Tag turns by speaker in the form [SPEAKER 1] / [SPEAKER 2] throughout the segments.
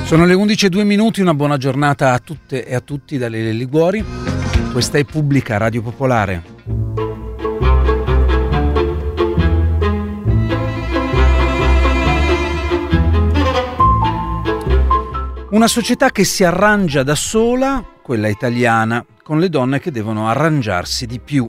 [SPEAKER 1] Sono le 11:02, una buona giornata a tutte e a tutti da Lele Liguori. Questa è Pubblica Radio Popolare. Una società che si arrangia da sola, quella italiana, con le donne che devono arrangiarsi di più.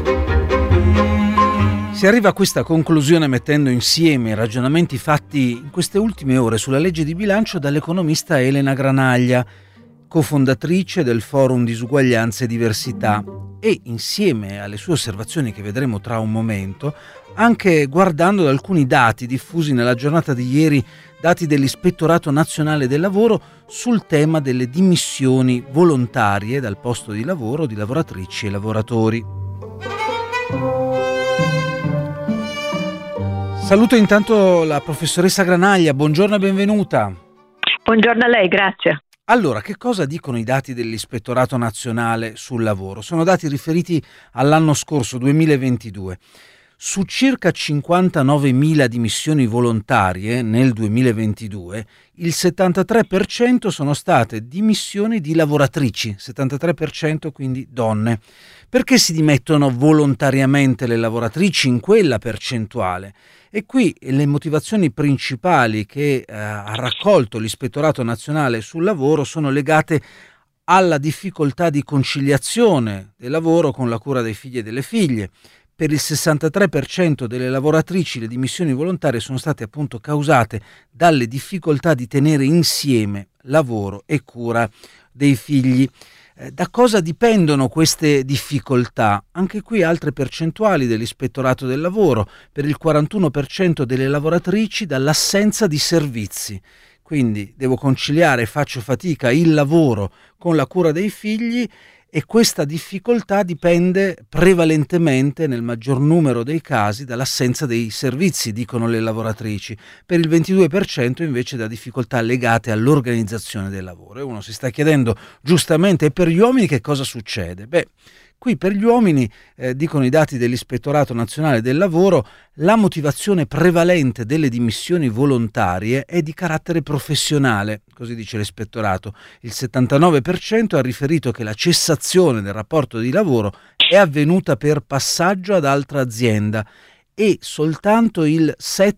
[SPEAKER 1] Si arriva a questa conclusione mettendo insieme i ragionamenti fatti in queste ultime ore sulla legge di bilancio dall'economista Elena Granaglia, cofondatrice del Forum Disuguaglianza e Diversità, e insieme alle sue osservazioni che vedremo tra un momento, anche guardando ad alcuni dati diffusi nella giornata di ieri, dati dell'Ispettorato Nazionale del Lavoro sul tema delle dimissioni volontarie dal posto di lavoro di lavoratrici e lavoratori. Saluto intanto la professoressa Granaglia, buongiorno e benvenuta.
[SPEAKER 2] Buongiorno a lei, grazie.
[SPEAKER 1] Allora, che cosa dicono i dati dell'Ispettorato Nazionale sul Lavoro? Sono dati riferiti all'anno scorso, 2022. Su circa 59.000 dimissioni volontarie nel 2022, il 73% sono state dimissioni di lavoratrici, 73% quindi donne. Perché si dimettono volontariamente le lavoratrici in quella percentuale? E qui le motivazioni principali che ha raccolto l'Ispettorato Nazionale sul Lavoro sono legate alla difficoltà di conciliazione del lavoro con la cura dei figli e delle figlie. Per il 63% delle lavoratrici le dimissioni volontarie sono state appunto causate dalle difficoltà di tenere insieme lavoro e cura dei figli. Da cosa dipendono queste difficoltà? Anche qui altre percentuali dell'Ispettorato del Lavoro. Per il 41% delle lavoratrici dall'assenza di servizi. Quindi devo conciliare, faccio fatica il lavoro con la cura dei figli, e questa difficoltà dipende prevalentemente, nel maggior numero dei casi, dall'assenza dei servizi, dicono le lavoratrici. Per il 22% invece da difficoltà legate all'organizzazione del lavoro. E uno si sta chiedendo giustamente, e per gli uomini che cosa succede? Qui per gli uomini, dicono i dati dell'Ispettorato Nazionale del Lavoro, la motivazione prevalente delle dimissioni volontarie è di carattere professionale, così dice l'Ispettorato. Il 79% ha riferito che la cessazione del rapporto di lavoro è avvenuta per passaggio ad altra azienda e soltanto il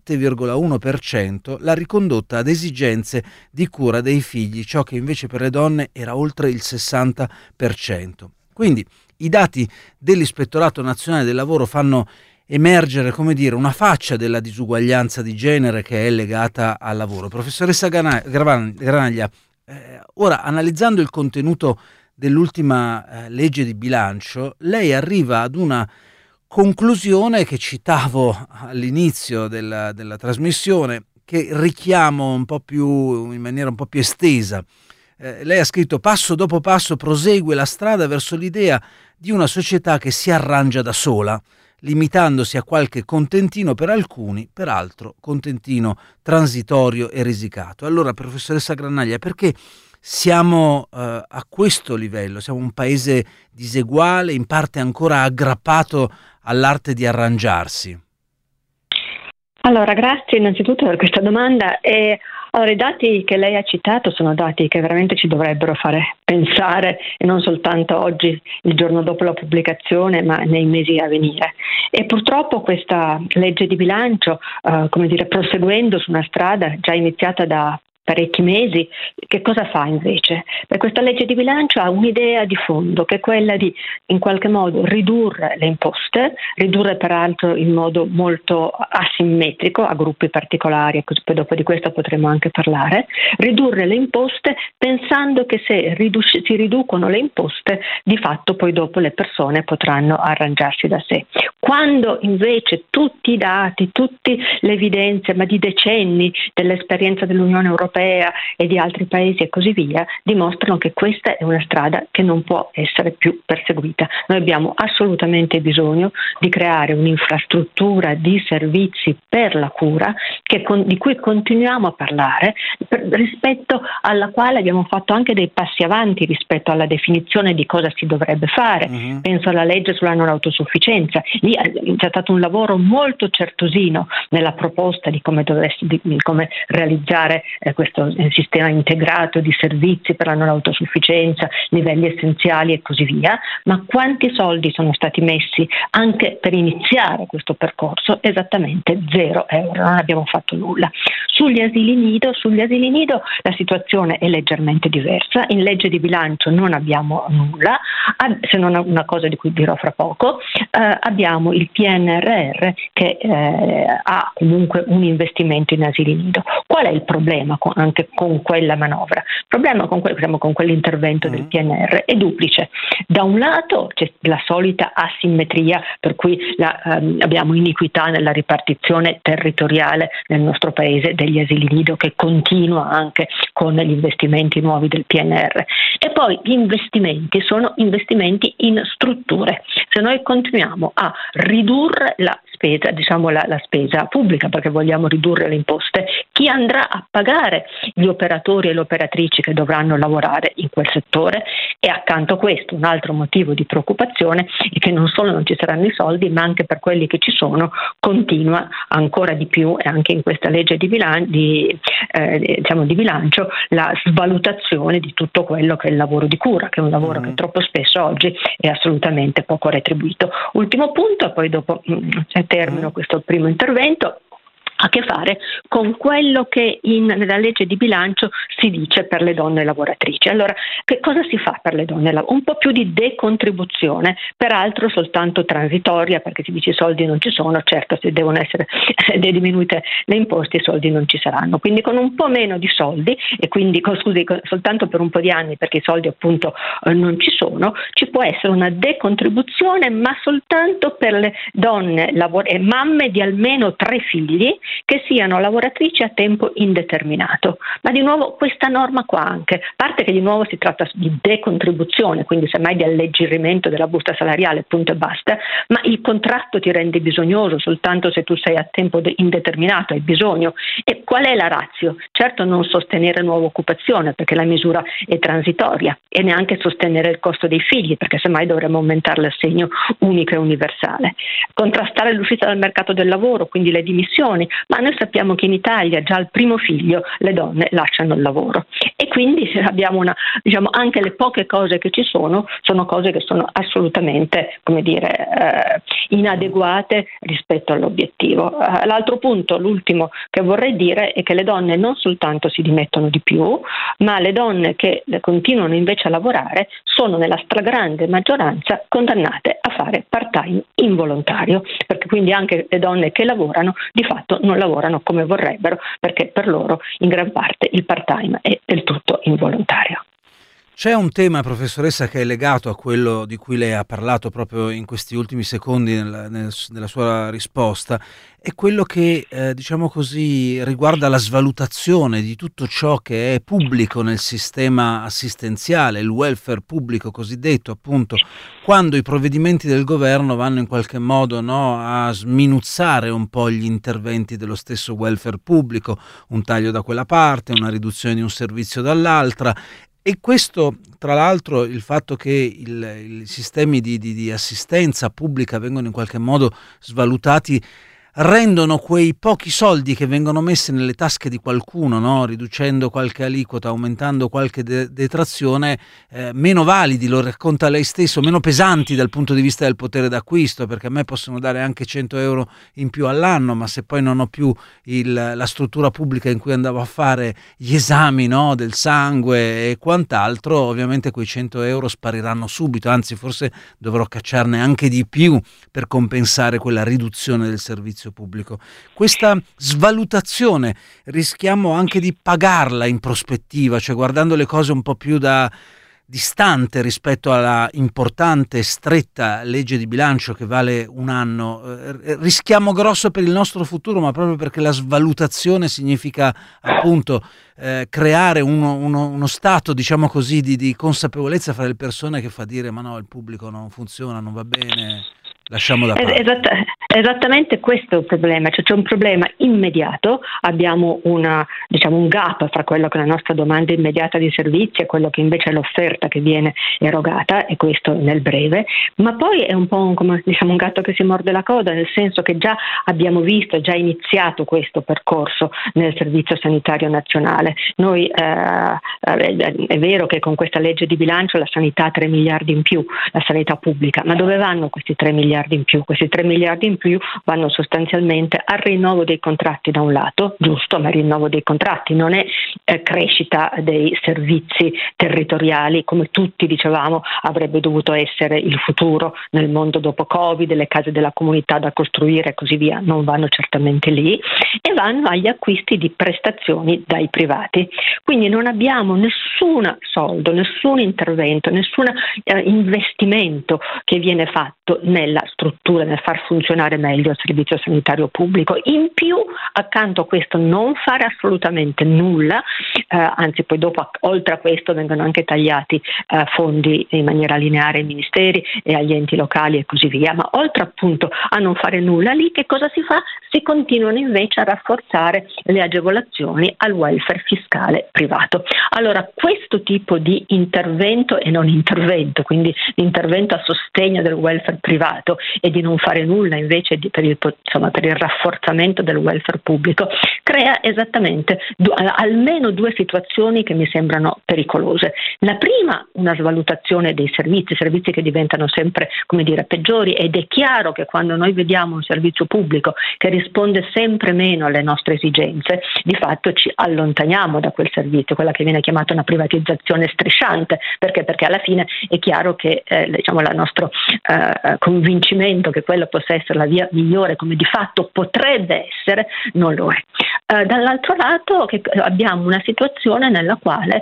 [SPEAKER 1] 7,1% l'ha ricondotta ad esigenze di cura dei figli, ciò che invece per le donne era oltre il 60%. Quindi i dati dell'Ispettorato Nazionale del Lavoro fanno emergere, come dire, una faccia della disuguaglianza di genere che è legata al lavoro. Professoressa Granaglia, ora analizzando il contenuto dell'ultima legge di bilancio, lei arriva ad una conclusione che citavo all'inizio della trasmissione, che richiamo un po' più, in maniera un po' più estesa. Lei ha scritto: passo dopo passo prosegue la strada verso l'idea di una società che si arrangia da sola, limitandosi a qualche contentino per alcuni, peraltro contentino transitorio e risicato. Allora, professoressa Granaglia, perché siamo a questo livello? Siamo un paese diseguale, in parte ancora aggrappato all'arte di arrangiarsi?
[SPEAKER 2] Allora, grazie innanzitutto per questa domanda. Allora, i dati che lei ha citato sono dati che veramente ci dovrebbero fare pensare, e non soltanto oggi, il giorno dopo la pubblicazione, ma nei mesi a venire. E purtroppo questa legge di bilancio, proseguendo su una strada già iniziata da parecchi mesi, che cosa fa invece? Questa legge di bilancio ha un'idea di fondo, che è quella di in qualche modo ridurre le imposte, ridurre peraltro in modo molto asimmetrico a gruppi particolari, e poi dopo di questo potremo anche parlare, ridurre le imposte pensando che se si riducono le imposte di fatto poi dopo le persone potranno arrangiarsi da sé. Quando invece tutti i dati, tutte le evidenze, ma di decenni dell'esperienza dell'Unione Europea e di altri paesi e così via, dimostrano che questa è una strada che non può essere più perseguita. Noi abbiamo assolutamente bisogno di creare un'infrastruttura di servizi per la cura di cui continuiamo a parlare, rispetto alla quale abbiamo fatto anche dei passi avanti rispetto alla definizione di cosa si dovrebbe fare. Penso alla legge sulla non autosufficienza. Lì c'è stato un lavoro molto certosino nella proposta di come realizzare questo sistema integrato di servizi per la non autosufficienza, livelli essenziali e così via, ma quanti soldi sono stati messi anche per iniziare questo percorso? Esattamente 0 euro, non abbiamo fatto nulla. Sugli asili nido la situazione è leggermente diversa, in legge di bilancio non abbiamo nulla, se non una cosa di cui dirò fra poco, abbiamo il PNRR che ha comunque un investimento in asili nido. Qual è il problema anche con quella manovra? Il problema con quell'intervento del PNR è duplice. Da un lato c'è la solita asimmetria per cui abbiamo iniquità nella ripartizione territoriale nel nostro paese degli asili nido, che continua anche con gli investimenti nuovi del PNR. E poi gli investimenti sono investimenti in strutture. Se noi continuiamo a ridurre la spesa, la spesa pubblica, perché vogliamo ridurre le imposte, chi andrà a pagare gli operatori e le operatrici che dovranno lavorare in quel settore? E accanto a questo un altro motivo di preoccupazione è che non solo non ci saranno i soldi, ma anche per quelli che ci sono continua ancora di più, e anche in questa legge di bilancio, la svalutazione di tutto quello che è il lavoro di cura, che è un lavoro che troppo spesso oggi è assolutamente poco retribuito. Ultimo punto, e poi dopo termino questo primo intervento, ha a che fare con quello che nella legge di bilancio si dice per le donne lavoratrici. Allora, che cosa si fa per le donne? Un po' più di decontribuzione, peraltro soltanto transitoria, perché si dice i soldi non ci sono, certo se devono essere diminuite le imposte i soldi non ci saranno, quindi con un po' meno di soldi e quindi soltanto per un po' di anni, perché i soldi appunto non ci sono, ci può essere una decontribuzione, ma soltanto per le donne mamme di almeno 3 figli che siano lavoratrici a tempo indeterminato. Ma di nuovo questa norma qua anche, a parte che di nuovo si tratta di decontribuzione, quindi semmai di alleggerimento della busta salariale, punto e basta, ma il contratto ti rende bisognoso soltanto se tu sei a tempo indeterminato, hai bisogno. E qual è la ratio? Certo non sostenere nuova occupazione, perché la misura è transitoria, e neanche sostenere il costo dei figli, perché semmai dovremmo aumentare l'assegno unico e universale. Contrastare l'uscita dal mercato del lavoro, quindi le dimissioni, ma noi sappiamo che in Italia già al primo figlio le donne lasciano il lavoro e quindi abbiamo anche le poche cose che ci sono cose che sono assolutamente, inadeguate rispetto all'obiettivo. L'altro punto, l'ultimo che vorrei dire, è che le donne non soltanto si dimettono di più, ma le donne che continuano invece a lavorare sono nella stragrande maggioranza condannate a fare part-time involontario, perché quindi anche le donne che lavorano di fatto non lavorano come vorrebbero, perché per loro in gran parte il part-time è del tutto involontario.
[SPEAKER 1] C'è un tema, professoressa, che è legato a quello di cui lei ha parlato proprio in questi ultimi secondi nella sua risposta, è quello che, riguarda la svalutazione di tutto ciò che è pubblico nel sistema assistenziale, il welfare pubblico cosiddetto, appunto, quando i provvedimenti del governo vanno in qualche modo a sminuzzare un po' gli interventi dello stesso welfare pubblico, un taglio da quella parte, una riduzione di un servizio dall'altra. E questo, tra l'altro, il fatto che i sistemi di assistenza pubblica vengono in qualche modo svalutati, rendono quei pochi soldi che vengono messi nelle tasche di qualcuno, riducendo qualche aliquota, aumentando qualche detrazione, meno validi, lo racconta lei stesso, meno pesanti dal punto di vista del potere d'acquisto, perché a me possono dare anche 100 euro in più all'anno, ma se poi non ho più la struttura pubblica in cui andavo a fare gli esami del sangue e quant'altro, ovviamente quei 100 euro spariranno subito, anzi forse dovrò cacciarne anche di più per compensare quella riduzione del servizio pubblico. Questa svalutazione rischiamo anche di pagarla in prospettiva, cioè guardando le cose un po' più da distante rispetto alla importante e stretta legge di bilancio che vale un anno. Rischiamo grosso per il nostro futuro, ma proprio perché la svalutazione significa appunto creare uno stato, di consapevolezza fra le persone che fa dire ma no, il pubblico non funziona, non va bene. lasciamo da parte.
[SPEAKER 2] Esattamente questo è il problema, cioè c'è un problema immediato, abbiamo un gap fra quello che è la nostra domanda immediata di servizi e quello che invece è l'offerta che viene erogata, e questo nel breve, ma poi è un po' come un gatto che si morde la coda, nel senso che già abbiamo visto, è già iniziato questo percorso nel Servizio Sanitario Nazionale. Noi è vero che con questa legge di bilancio la sanità ha 3 miliardi in più, la sanità pubblica, ma dove vanno questi 3 miliardi in più? Questi 3 miliardi in più vanno sostanzialmente al rinnovo dei contratti da un lato, giusto, ma il rinnovo dei contratti non è crescita dei servizi territoriali come tutti dicevamo avrebbe dovuto essere il futuro nel mondo dopo Covid, le case della comunità da costruire e così via, non vanno certamente lì, e vanno agli acquisti di prestazioni dai privati. Quindi non abbiamo nessun soldo, nessun intervento, nessun investimento che viene fatto nella struttura, nel far funzionare meglio il servizio sanitario pubblico. In più, accanto a questo, non fare assolutamente nulla, anzi poi dopo, oltre a questo, vengono anche tagliati fondi in maniera lineare ai ministeri e agli enti locali e così via, ma oltre appunto a non fare nulla lì, che cosa si fa? Si continuano invece a rafforzare le agevolazioni al welfare fiscale privato. Allora, questo tipo di intervento e non intervento, quindi l'intervento a sostegno del welfare privato e di non fare nulla invece per il rafforzamento del welfare pubblico, crea esattamente almeno due situazioni che mi sembrano pericolose. La prima, una svalutazione dei servizi che diventano sempre, peggiori, ed è chiaro che quando noi vediamo un servizio pubblico che risponde sempre meno alle nostre esigenze, di fatto ci allontaniamo da quel servizio, quella che viene chiamata una privatizzazione strisciante, perché alla fine è chiaro che il nostro convincimento che quella possa essere la via migliore, come di fatto potrebbe essere, non lo è. Dall'altro lato abbiamo una situazione nella quale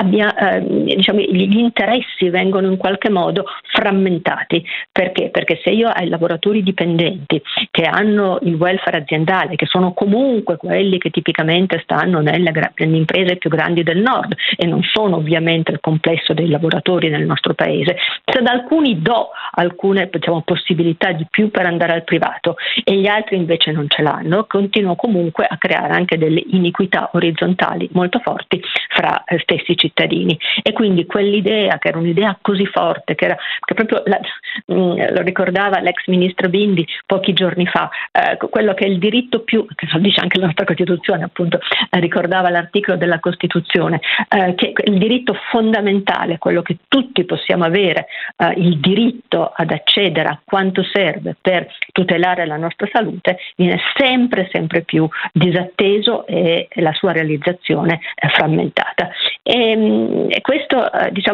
[SPEAKER 2] gli interessi vengono in qualche modo frammentati. Perché? Perché se io ai lavoratori dipendenti che hanno il welfare aziendale, che sono comunque quelli che tipicamente stanno nelle imprese più grandi del nord e non sono ovviamente il complesso dei lavoratori nel nostro paese, se ad alcuni do alcune possibilità di più per andare al privato e gli altri invece non ce l'hanno, continuo comunque a creare anche delle iniquità orizzontali molto forti fra stessi cittadini. E quindi quell'idea, che era un'idea così forte, che proprio lo ricordava l'ex ministro Bindi pochi giorni fa, quello che è il diritto più, che lo dice anche la nostra Costituzione, appunto, ricordava l'articolo della Costituzione, che il diritto fondamentale, quello che tutti possiamo avere, il diritto ad accedere a quanto serve per tutelare la nostra salute, viene sempre più disatteso e la sua realizzazione è frammentata. E questo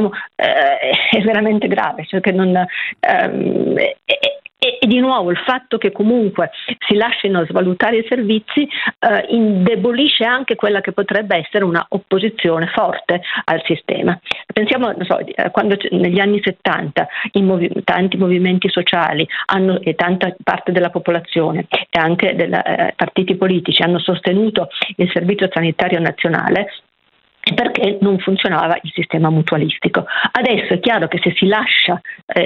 [SPEAKER 2] è veramente grave, cioè che non e di nuovo il fatto che comunque si lasciano svalutare i servizi indebolisce anche quella che potrebbe essere una opposizione forte al sistema. Pensiamo, quando negli anni 70 tanti movimenti sociali e tanta parte della popolazione e anche dei partiti politici hanno sostenuto il Servizio Sanitario Nazionale, perché non funzionava il sistema mutualistico. Adesso è chiaro che se si lascia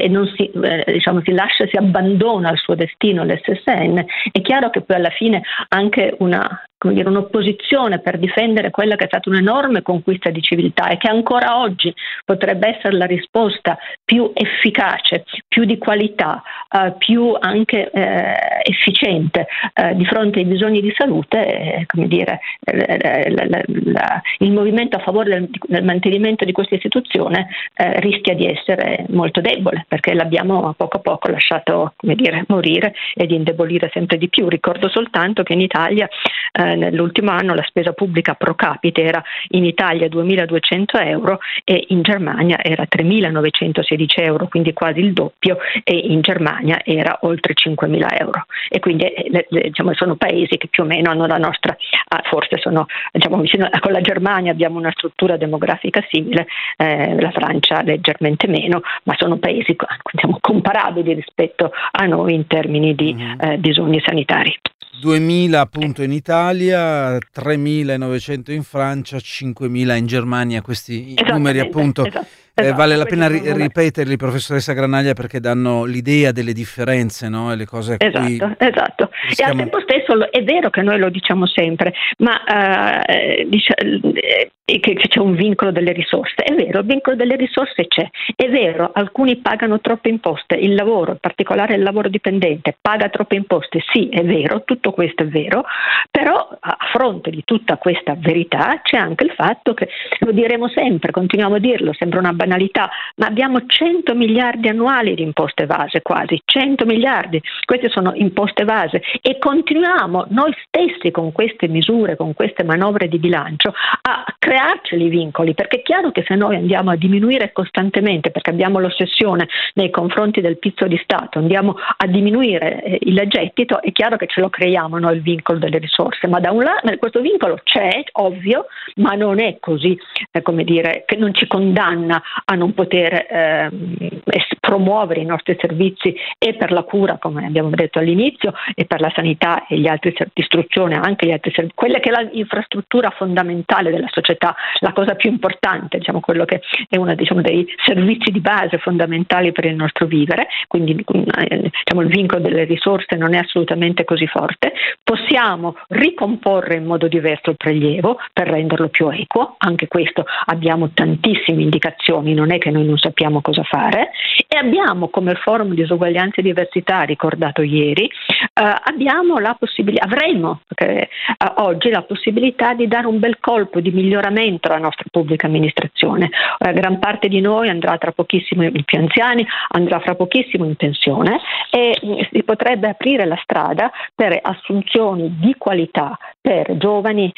[SPEAKER 2] si abbandona al suo destino l'SSN, è chiaro che poi alla fine anche un'opposizione per difendere quella che è stata un'enorme conquista di civiltà e che ancora oggi potrebbe essere la risposta più efficace, più di qualità, più anche efficiente di fronte ai bisogni di salute, il movimento a favore del mantenimento di questa istituzione rischia di essere molto debole, perché l'abbiamo a poco lasciato morire e di indebolire sempre di più. Ricordo soltanto che in Italia nell'ultimo anno la spesa pubblica pro capite era in Italia 2.200 euro e in Germania era 3.916 euro, quindi quasi il doppio, e in Germania era oltre 5.000 euro. E quindi sono paesi che più o meno hanno la nostra, forse sono vicino con la Germania abbiamo una struttura demografica simile, la Francia leggermente meno, ma sono paesi comparabili rispetto a noi in termini di bisogni sanitari.
[SPEAKER 1] 2.000 appunto in Italia, 3.900 in Francia, 5.000 in Germania, questi numeri appunto vale la pena ripeterli, professoressa Granaglia, perché danno l'idea delle differenze, no? E le cose a cui
[SPEAKER 2] esatto. E al tempo stesso è vero che noi lo diciamo sempre, ma che c'è un vincolo delle risorse. È vero, il vincolo delle risorse c'è. È vero, alcuni pagano troppe imposte, il lavoro, in particolare il lavoro dipendente, paga troppe imposte. Sì, è vero, tutto questo è vero, però a fronte di tutta questa verità c'è anche il fatto che, lo diremo sempre, continuiamo a dirlo, sembra una banalità, ma abbiamo 100 miliardi annuali di imposte evase, quasi 100 miliardi, queste sono imposte evase, e continuiamo noi stessi con queste misure, con queste manovre di bilancio a crearceli i vincoli, perché è chiaro che se noi andiamo a diminuire costantemente, perché abbiamo l'ossessione nei confronti del pizzo di Stato, andiamo a diminuire il gettito, è chiaro che ce lo creiamo noi il vincolo delle risorse, ma da un lato questo vincolo c'è, ovvio, ma non è così, come dire, che non ci condanna a non poter promuovere i nostri servizi e per la cura, come abbiamo detto all'inizio, e per la sanità e gli altri servizi di istruzione, anche gli altri servizi, quella che è l'infrastruttura fondamentale della società, la cosa più importante, diciamo, quello che è uno, diciamo, dei servizi di base fondamentali per il nostro vivere. Quindi diciamo, il vincolo delle risorse non è assolutamente così forte. Possiamo ricomporre in modo diverso il prelievo per renderlo più equo, anche questo abbiamo tantissime indicazioni, non è che noi non sappiamo cosa fare, e abbiamo, come il Forum Disuguaglianza e Diversità ricordato ieri, avremo oggi la possibilità di dare un bel colpo di miglioramento alla nostra pubblica amministrazione. Gran parte di noi andrà tra pochissimo, i più anziani andrà fra pochissimo in pensione, e si potrebbe aprire la strada per assunzioni di qualità per giovani,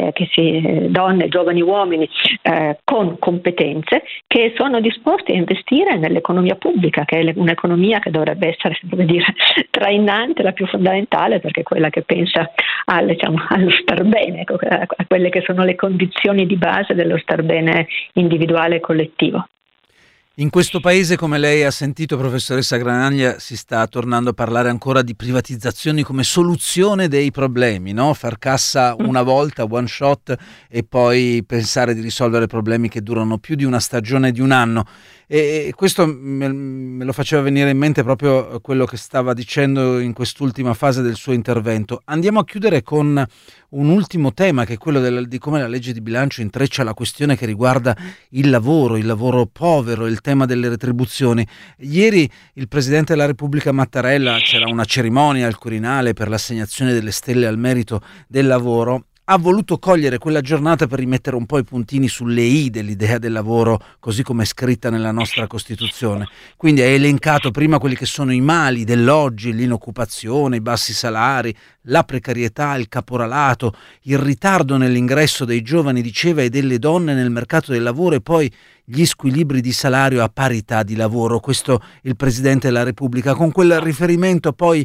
[SPEAKER 2] donne, giovani uomini con competenze che sono disposti a investire nell'economia pubblica, che è un'economia che dovrebbe essere, come dire, trainante, la più fondamentale, perché è quella che pensa allo star bene, a quelle che sono le condizioni di base dello star bene individuale e collettivo.
[SPEAKER 1] In questo paese, come lei ha sentito, professoressa Granaglia, si sta tornando a parlare ancora di privatizzazioni come soluzione dei problemi, no? Far cassa una volta, one shot, e poi pensare di risolvere problemi che durano più di una stagione, di un anno. E questo me lo faceva venire in mente proprio quello che stava dicendo in quest'ultima fase del suo intervento. Andiamo a chiudere con un ultimo tema, che è quello di come la legge di bilancio intreccia la questione che riguarda il lavoro povero, il tema delle retribuzioni. Ieri il Presidente della Repubblica Mattarella, c'era una cerimonia al Quirinale per l'assegnazione delle stelle al merito del lavoro, ha voluto cogliere quella giornata per rimettere un po' i puntini sulle i dell'idea del lavoro così come è scritta nella nostra Costituzione. Quindi ha elencato prima quelli che sono i mali dell'oggi: l'inoccupazione, i bassi salari, la precarietà, il caporalato, il ritardo nell'ingresso dei giovani, diceva, e delle donne nel mercato del lavoro, e poi gli squilibri di salario a parità di lavoro. Questo il Presidente della Repubblica, con quel riferimento poi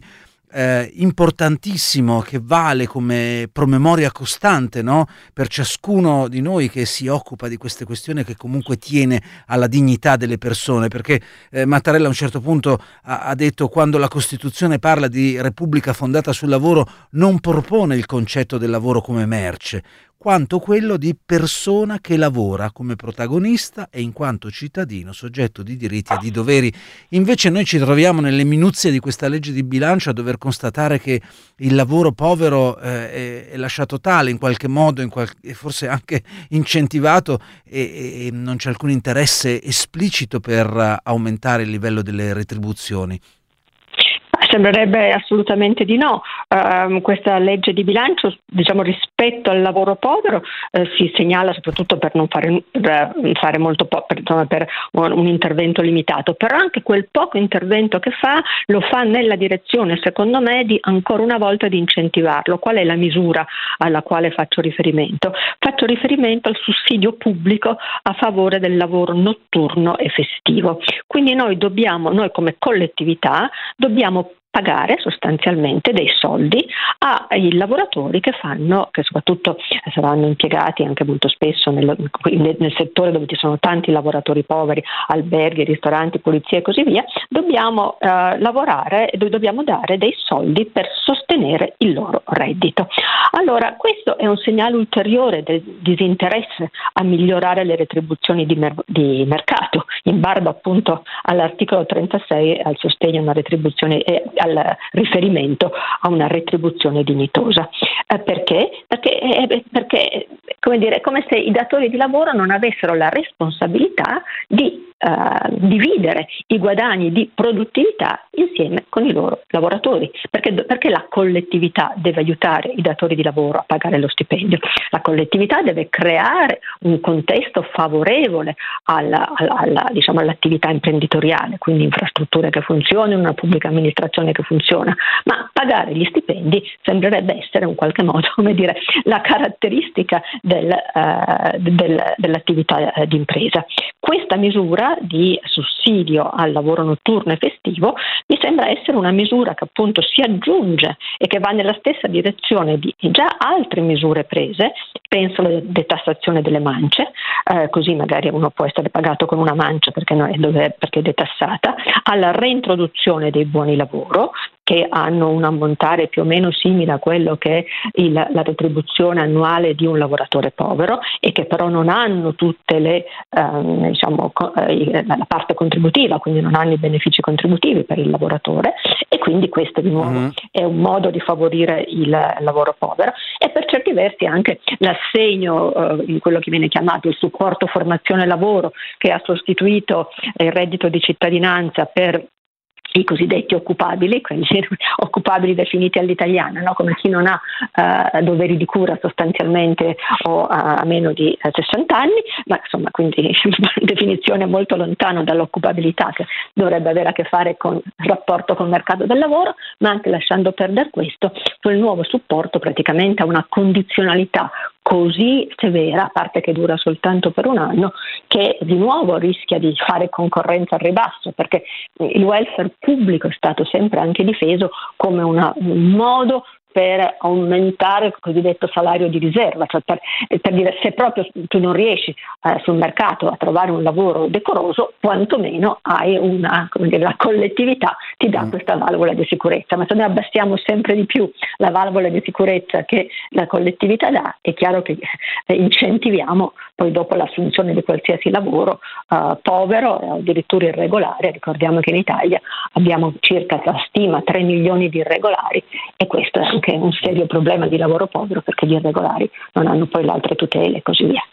[SPEAKER 1] importantissimo che vale come promemoria costante, no? Per ciascuno di noi che si occupa di queste questioni, che comunque tiene alla dignità delle persone, perché Mattarella a un certo punto ha detto: quando la Costituzione parla di Repubblica fondata sul lavoro non propone il concetto del lavoro come merce, quanto quello di persona che lavora come protagonista e in quanto cittadino soggetto di diritti e di doveri. Invece noi ci troviamo nelle minuzie di questa legge di bilancio a dover constatare che il lavoro povero è lasciato tale in qualche modo, e forse anche incentivato, e non c'è alcun interesse esplicito per aumentare il livello delle retribuzioni.
[SPEAKER 2] Sembrerebbe assolutamente di no. Questa legge di bilancio, diciamo, rispetto al lavoro povero si segnala soprattutto per non fare molto per un intervento limitato, però anche quel poco intervento che fa lo fa nella direzione, secondo me, di ancora una volta di incentivarlo. Qual è la misura alla quale faccio riferimento? Faccio riferimento al sussidio pubblico a favore del lavoro notturno e festivo. Quindi noi come collettività dobbiamo pagare sostanzialmente dei soldi ai lavoratori che soprattutto saranno impiegati anche molto spesso nel settore dove ci sono tanti lavoratori poveri, alberghi, ristoranti, polizia e così via. Dobbiamo lavorare e dobbiamo dare dei soldi per sostenere il loro reddito. Allora, questo è un segnale ulteriore del disinteresse a migliorare le retribuzioni di mercato, in barba appunto all'articolo 36, al sostegno a una retribuzione e al riferimento a una retribuzione dignitosa. Perché? Perché come dire, è come se i datori di lavoro non avessero la responsabilità di dividere i guadagni di produttività insieme con i loro lavoratori, perché la collettività deve aiutare i datori di lavoro a pagare lo stipendio. La collettività deve creare un contesto favorevole all'attività imprenditoriale, quindi infrastrutture che funzionino, una pubblica amministrazione che funziona, ma pagare gli stipendi sembrerebbe essere in qualche modo, come dire, la caratteristica dell'attività di impresa. Questa misura di sussidio al lavoro notturno e festivo mi sembra essere una misura che appunto si aggiunge e che va nella stessa direzione di già altre misure prese. Penso alla detassazione delle mance, così magari uno può essere pagato con una mancia perché è detassata, alla reintroduzione dei buoni lavoro, che hanno un ammontare più o meno simile a quello che è la retribuzione annuale di un lavoratore povero, e che però non hanno tutte la parte contributiva, quindi non hanno i benefici contributivi per il lavoratore, e quindi questo di nuovo è un modo di favorire il lavoro povero, e per certi versi anche l'assegno, quello che viene chiamato il supporto formazione lavoro, che ha sostituito il reddito di cittadinanza per i cosiddetti occupabili, quindi occupabili definiti all'italiana, no? Come chi non ha doveri di cura sostanzialmente o a meno di 60 anni, ma insomma quindi definizione molto lontana dall'occupabilità, che dovrebbe avere a che fare con il rapporto col mercato del lavoro, ma anche lasciando perdere questo, quel nuovo supporto praticamente ha una condizionalità così severa, a parte che dura soltanto per un anno, che di nuovo rischia di fare concorrenza al ribasso, perché il welfare pubblico è stato sempre anche difeso come un modo per aumentare il cosiddetto salario di riserva, cioè per dire, se proprio tu non riesci sul mercato a trovare un lavoro decoroso, quantomeno hai la collettività ti dà questa valvola di sicurezza. Ma se noi abbassiamo sempre di più la valvola di sicurezza che la collettività dà, è chiaro che incentiviamo poi dopo l'assunzione di qualsiasi lavoro povero o addirittura irregolare. Ricordiamo che in Italia abbiamo circa, la stima, 3 milioni di irregolari, e questo è anche un serio problema di lavoro povero, perché gli irregolari non hanno poi le altre tutele e così via.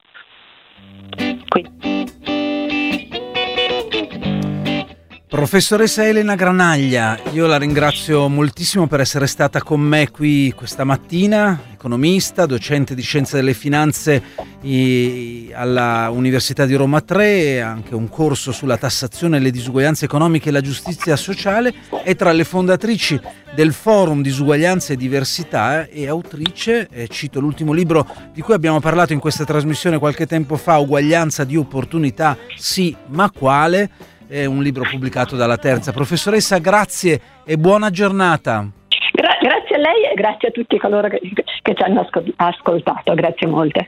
[SPEAKER 1] Professoressa Elena Granaglia, io la ringrazio moltissimo per essere stata con me qui questa mattina, economista, docente di Scienze delle Finanze alla Università di Roma 3, anche un corso sulla tassazione, le disuguaglianze economiche e la giustizia sociale, è tra le fondatrici del Forum Disuguaglianza e Diversità e autrice, cito l'ultimo libro di cui abbiamo parlato in questa trasmissione qualche tempo fa, Uguaglianza di opportunità, sì, ma quale? È un libro pubblicato dalla Terza. Professoressa, grazie e buona giornata.
[SPEAKER 2] Grazie a lei e grazie a tutti coloro che ci hanno ascoltato. Grazie molte.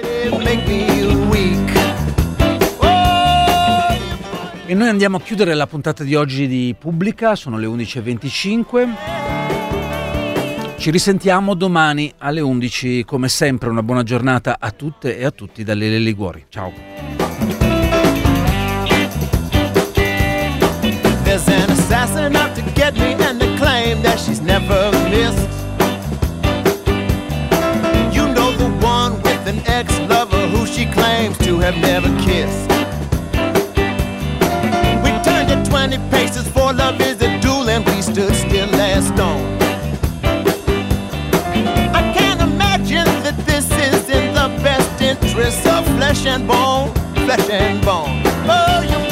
[SPEAKER 1] E noi andiamo a chiudere la puntata di oggi di Pubblica, sono le 11.25. Ci risentiamo domani alle 11, come sempre. Una buona giornata a tutte e a tutti da Lele Liguori. Ciao.
[SPEAKER 3] There's an assassin out to get me, and they claim that she's never missed. You know, the one with an ex-lover who she claims to have never kissed. We turned it 20 paces, for love is a duel, and we stood still as stone. I can't imagine that this is in the best interest of flesh and bone, flesh and bone. Oh, you